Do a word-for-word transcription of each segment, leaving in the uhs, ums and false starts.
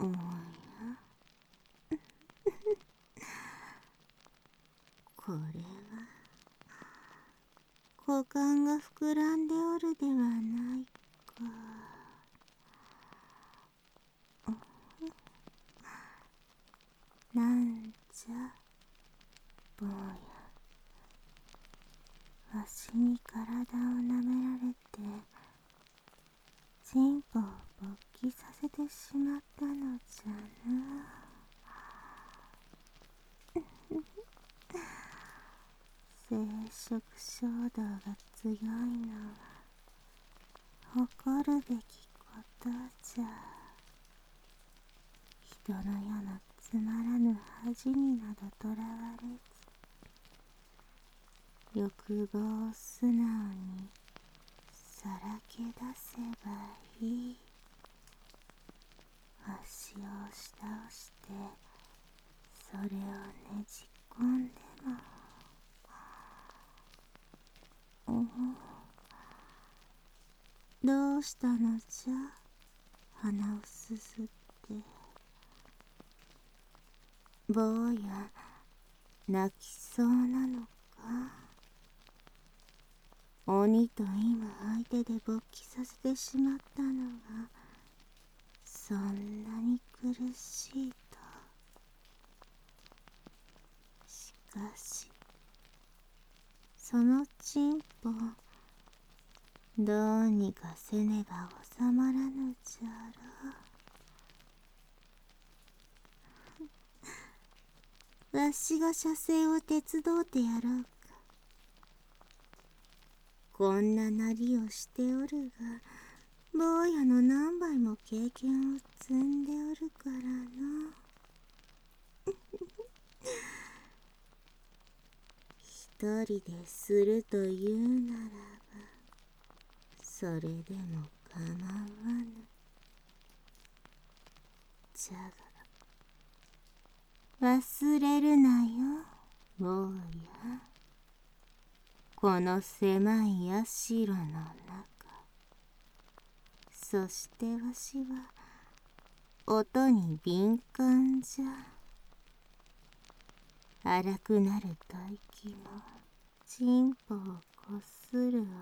おや、これは股間が膨らんでおるではないか。なんじゃ坊や、わしに体をなめられてチンポを勃起させてしまったのじゃな。生殖衝動が強いのは誇るべきことじゃ。人の世のつまらぬ恥になどとらわれず、欲望を素直にさらけ出せばいい。足を押し倒してそれをねじ込んでも、おお、どうしたのじゃ、鼻をすすって。坊や、泣きそうなのか。鬼と今相手で勃起させてしまったのがそんなに苦しいと。しかしそのチンポ、どうにかせねば収まらぬじゃろ。わしが射精を手伝うてやろうか。こんななりをしておるが、坊やの何倍も経験を積んでおるからな。一人でするというならば、それでも構わぬ。じゃが忘れるなよ、坊や。この狭い社の中、そしてわしは音に敏感じゃ。荒くなる吐息もチンポをこする音も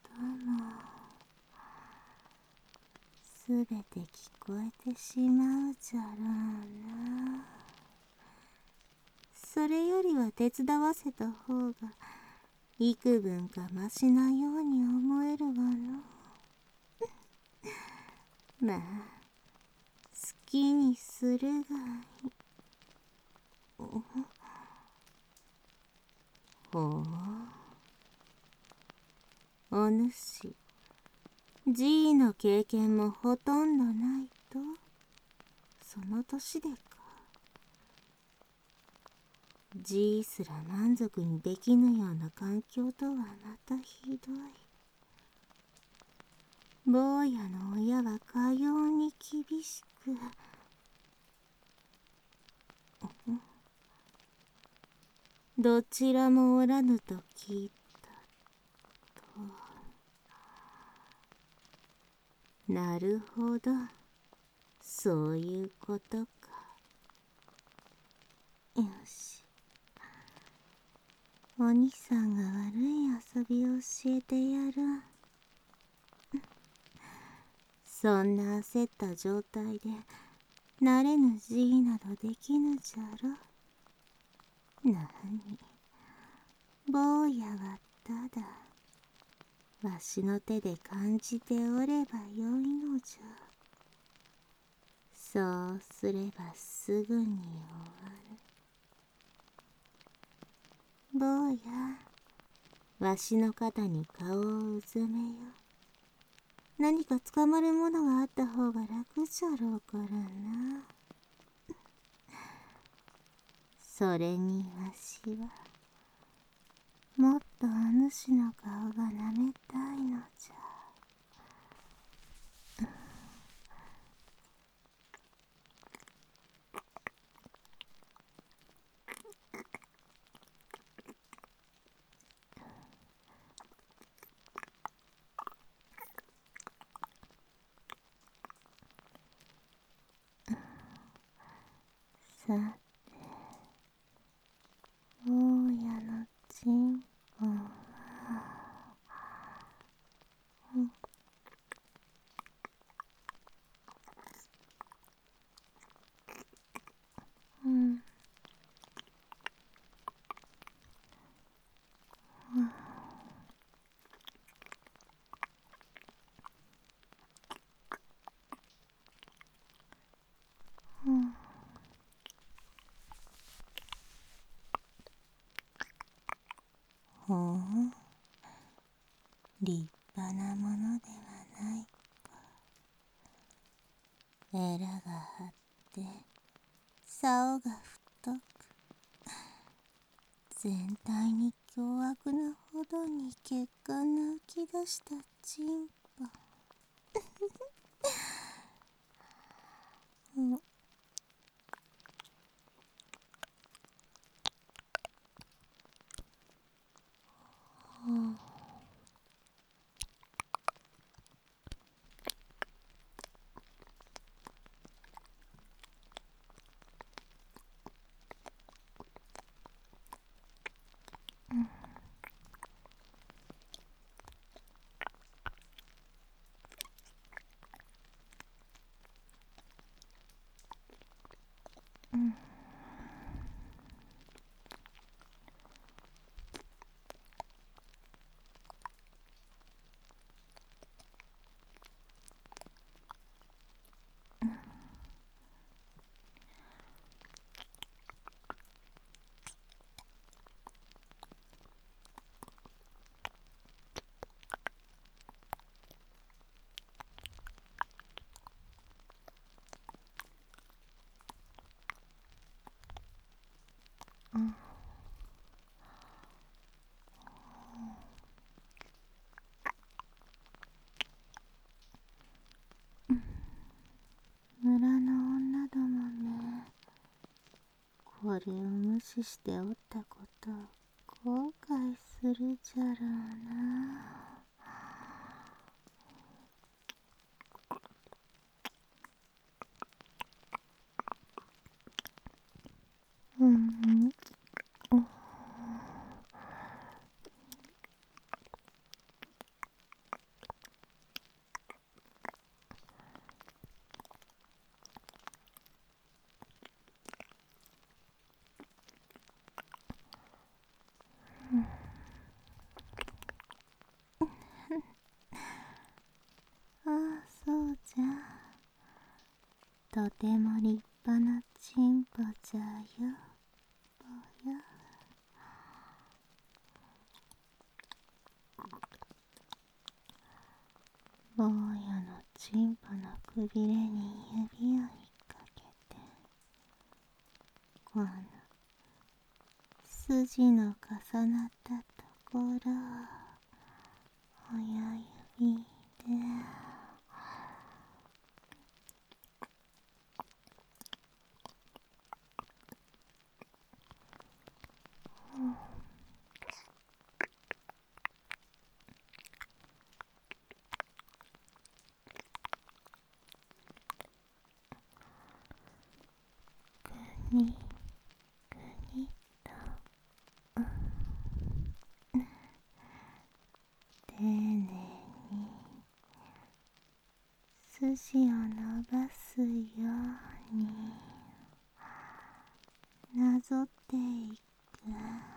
すべて聞こえてしまうじゃろうな。それよりは手伝わせた方が幾分かマシなように思えるわの。まあ好きにするがいい。ほう、お主、じいの経験もほとんどないと。その年でか。じいすら満足にできぬような環境とはまたひどい。坊やの親はかように厳しく。どちらもおらぬと聞いたと。なるほど、そういうことか。よし、お兄さんが悪い遊びを教えてやる。そんな焦った状態で慣れぬじいなどできぬじゃろ。なに、坊やはただわしの手で感じておればよいのじゃ。そうすればすぐに終わる。坊や、わしの肩に顔をうずめよ。何か捕まるものがあった方が楽じゃろうからな。それにわしはもっとお主の顔が舐めたいのじゃ。 さて、坊やのチンポは、うん、うん、ほう、立派なものではないか。エラが張って竿が太く、全体に凶悪なほどに血管の浮き出したチンポ。うん、うん、うん、村の女どもめ、これを無視しておったことを後悔するじゃろうな。うん、ああ、そうじゃ。とても立派なチンポじゃよ、ぼや。坊やのチンポのくびれに指を引っ掛けて、この筋の重なったところを親指で、ぐにぐにと丁寧に筋を伸ばすようになぞっていく。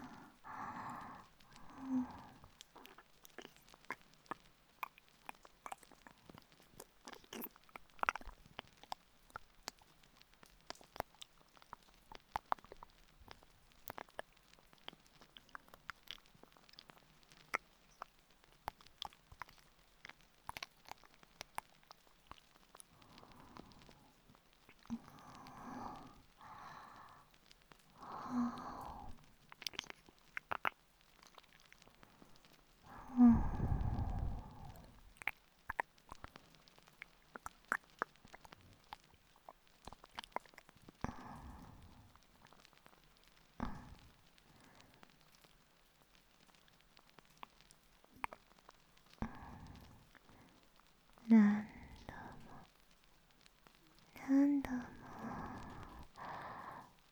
何度も何度も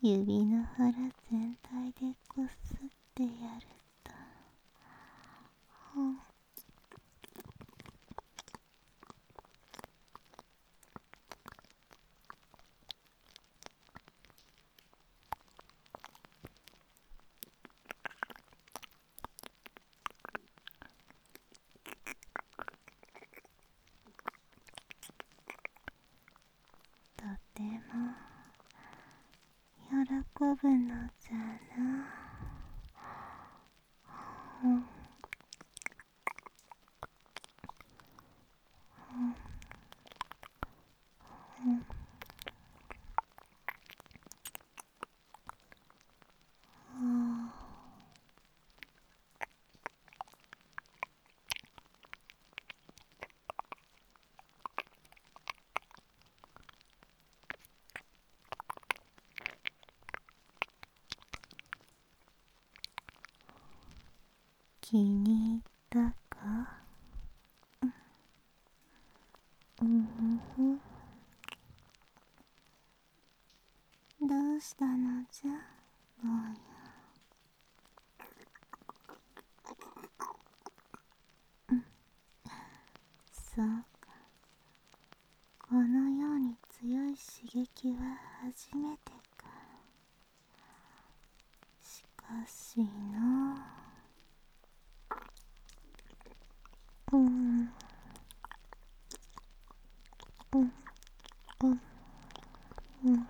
指の腹全体でこすってやると、とても喜ぶのじゃな。気に入ったか？うんふん。どうしたのじゃ、坊や。そうか。このように強い刺激は初めてか。しかしのう。うんうんうんうん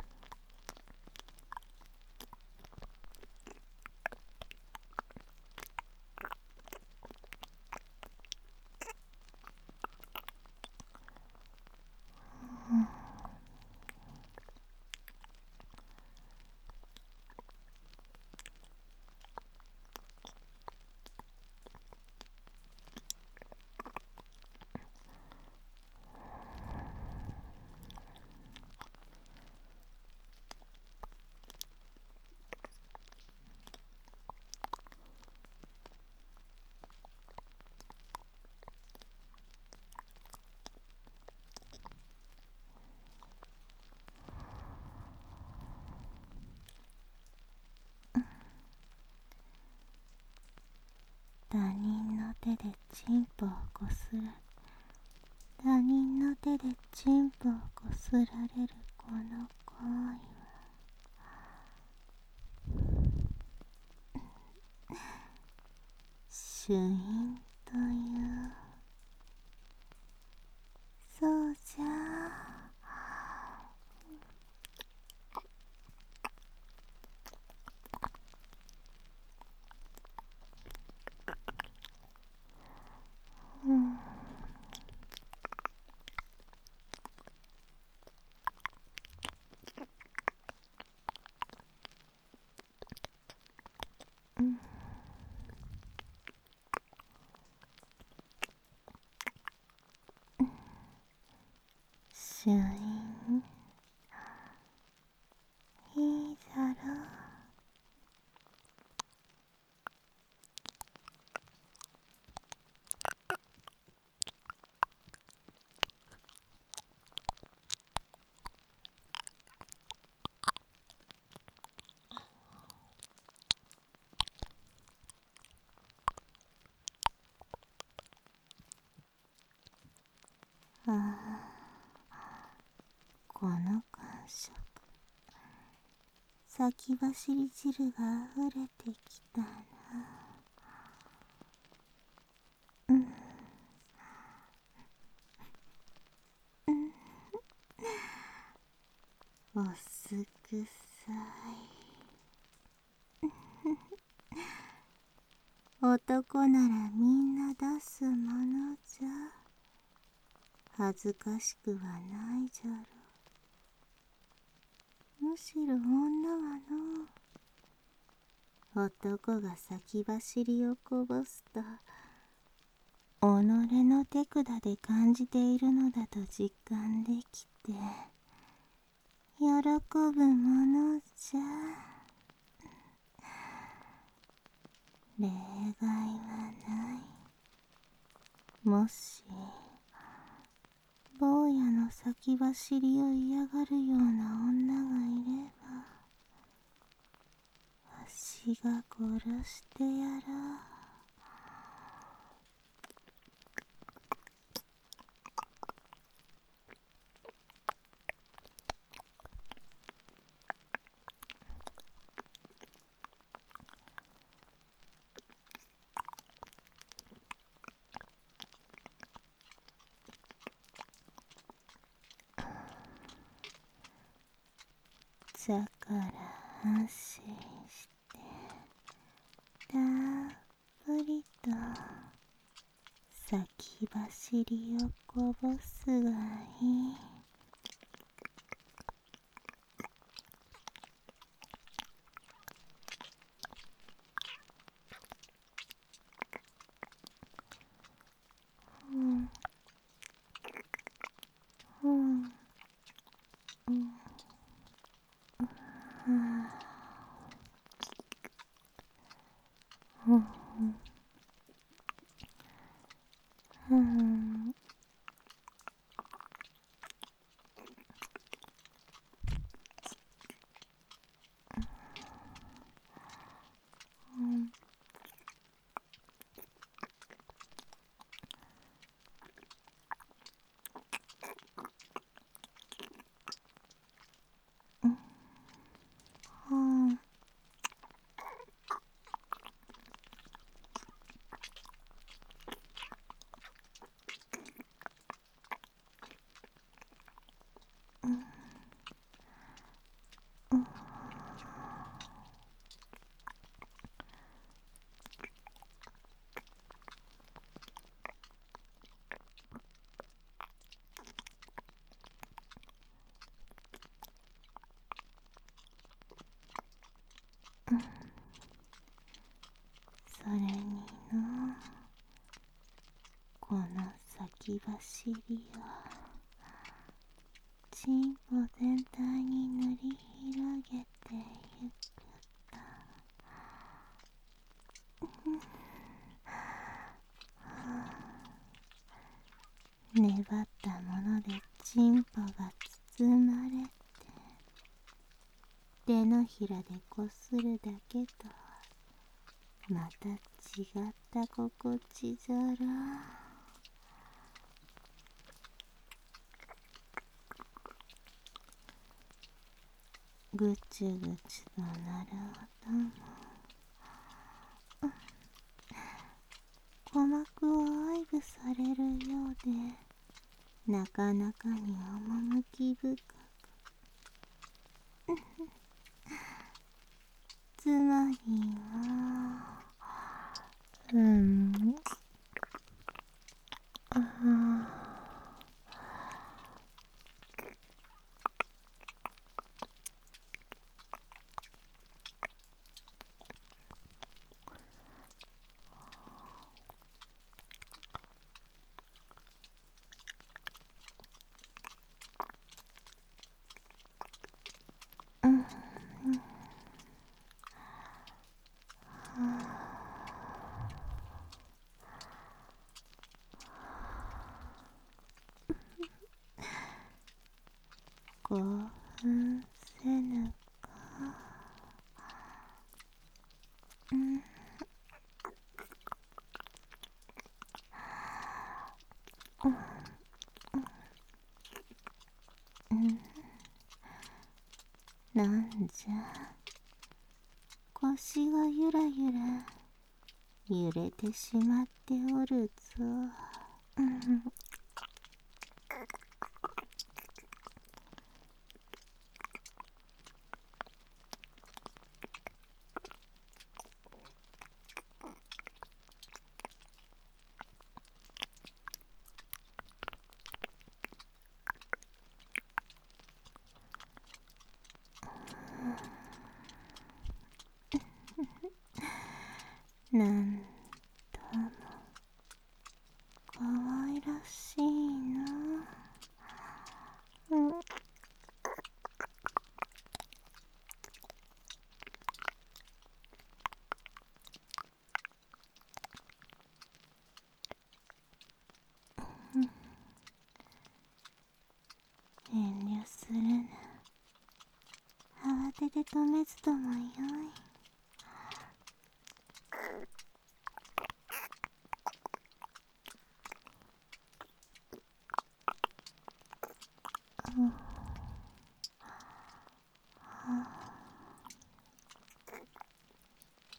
他人の手でチンポをこすら他人の手でチンポをこすられるこの行為は朱印という。そうじゃ。うんうん朱印いいじゃろう。ああ、この感触。先走り汁が溢れてきたな。うんうんおすくさい。男ならみんな出すものじゃ。恥ずかしくはないじゃろ。むしろ女はの男が先走りをこぼすと己の手管で感じているのだと実感できて喜ぶものじゃ。例外はない。もし坊やの先走りを嫌がるような女がいれば私が殺してやろう。だから安心してたっぷりと先走りをこぼすがいい。うんうんうんうんうんうんそれにのこの先走りはチンポ全体に塗り広げてゆくと粘ったものでチンポが包まれて手のひらでこするだけとまた違った心地じゃろ。ぐちゅぐちゅとなる音も鼓膜を愛撫されるようでなかなかに趣深くつまりはうんあうん興奮せぬかうんうんなんじゃ腰がゆらゆら揺れてしまっておるぞ。うんなんともかわいらしいな。うん遠慮するな。慌てて止めずともよい。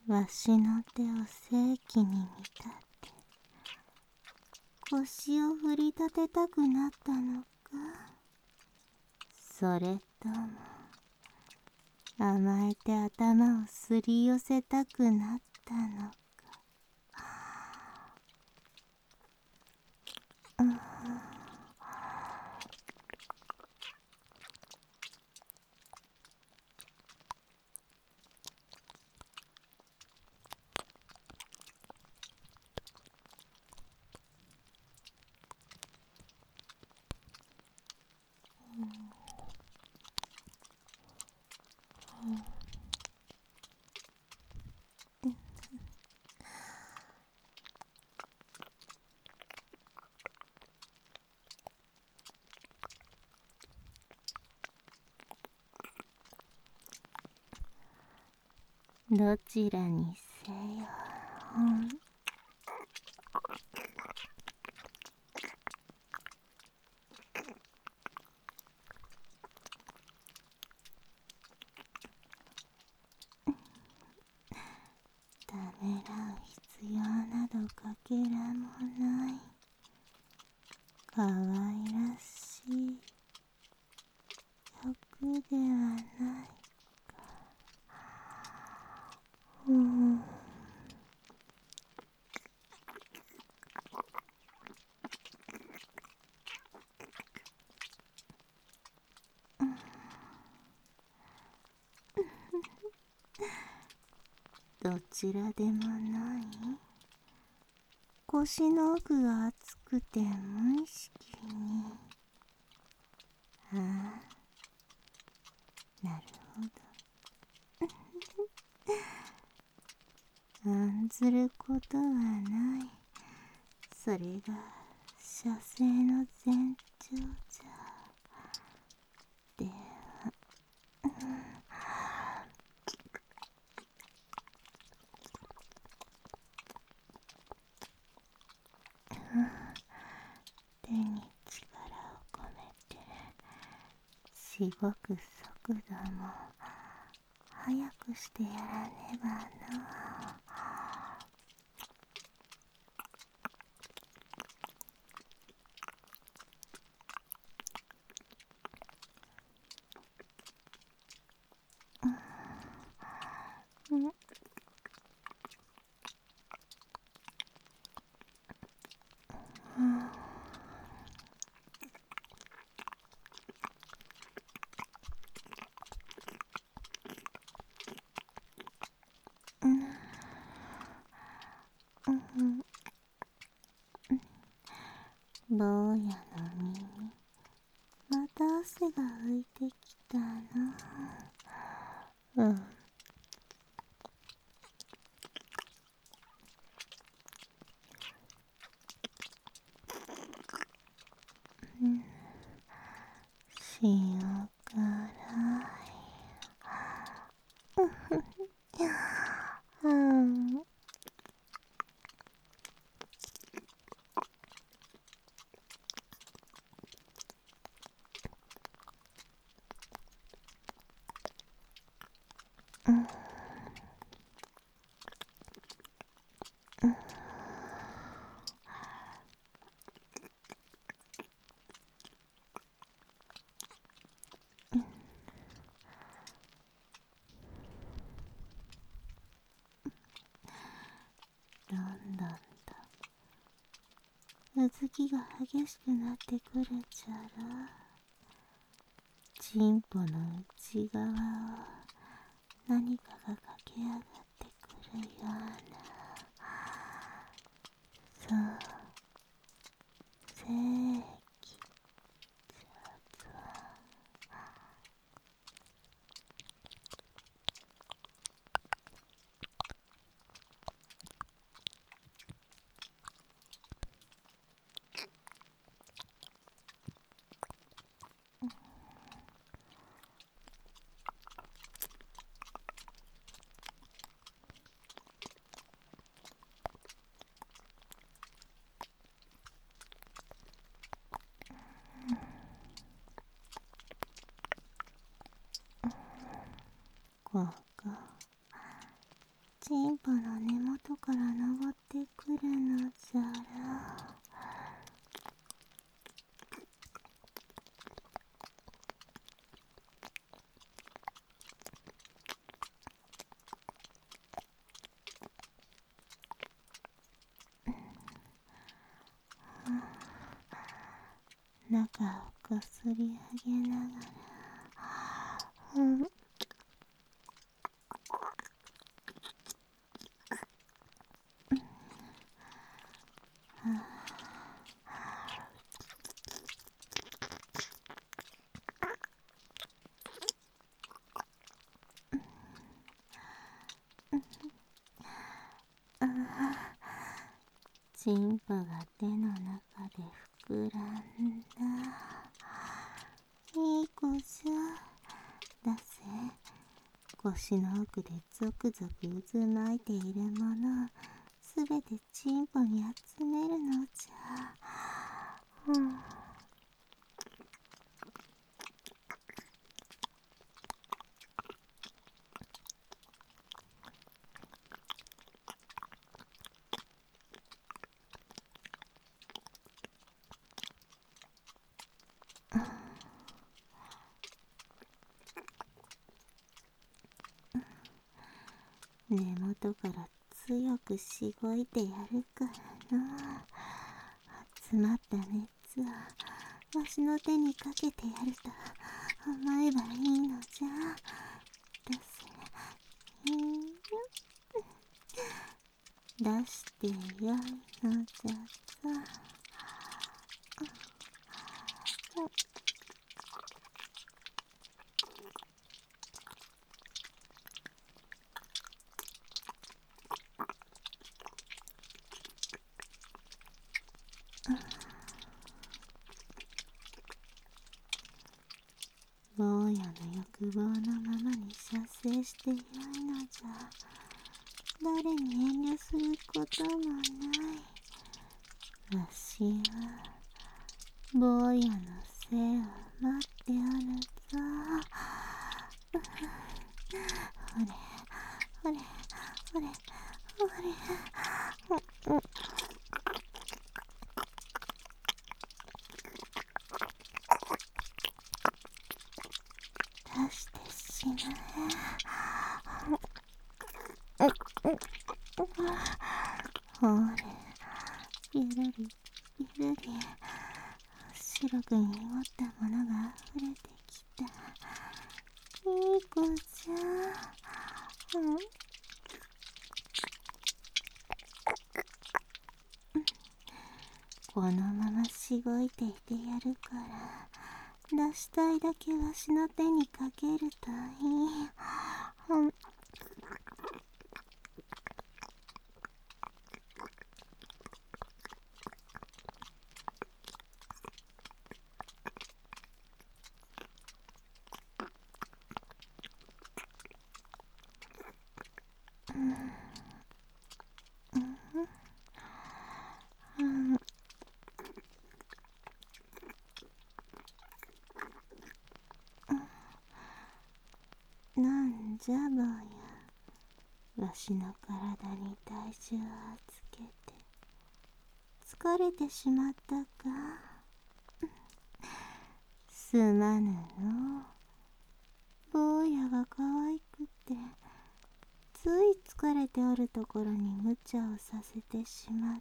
わしの手を正気に見たって腰を振り立てたくなったのか、それとも甘えて頭をすり寄せたくなったのか。どちらにせよ、ためらう必要などかけらもない。かわいらしい欲ではないか。うん。どちらでもない。腰の奥が熱くて無意識に。ああ、なるほど。案ずることはない。それが射精の前兆じゃ。では、手に力を込めてしごく速度も速くしてやらねばの。うん坊やの身にまた汗が浮いてきたな。うん。塩辛い。うん。どんどんとうずきが激しくなってくるじゃろ。チンポの内側を何かが駆け上がってくるような。そう、正気じゃぞ。ここ、 チンポの根元から登ってくるのじゃろ。中をこすり上げながら、うん、チンポが手の中で膨らんだ。いい子じゃ。だぜ。腰の奥でゾクゾク渦巻いているものをすべてチンポに集めるのじゃ。うん、根元から強くしごいてやるからな。集まった熱をわしの手にかけてやると思えばいいのじゃ。出せ。出してよいのじゃぞ。坊やの欲望のままに射精してよいのじゃ。誰に遠慮することもない。わしは坊やの生を待っておるぞ。ほれほれほれほれ。うんうん、出してしまえ。ほれ、ゆるりゆるり、白く濁ったものが溢れてきた。いい子じゃ。うん、このまましごいていてやるから、出したいだけわしの手にかけるといい。うん、なんじゃ坊や。わしの体に体重をつけて疲れてしまったか。すまぬの。坊やが可愛くてつい疲れておるところに無茶をさせてしまった。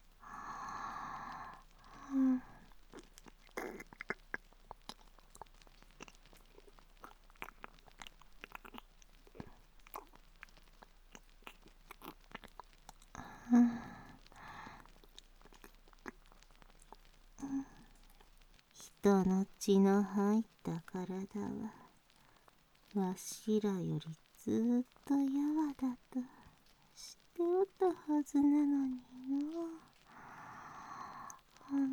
うん、うん、人の血の入った体はわしらよりずっとやわだと知っておったはずなのにの。うん、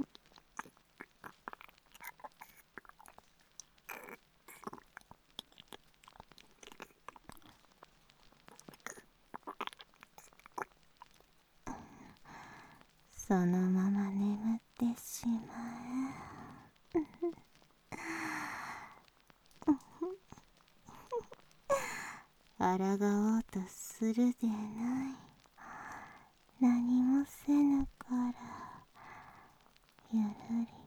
そのまま眠ってしまえ。 抗おうとするでない。何もせぬからゆるり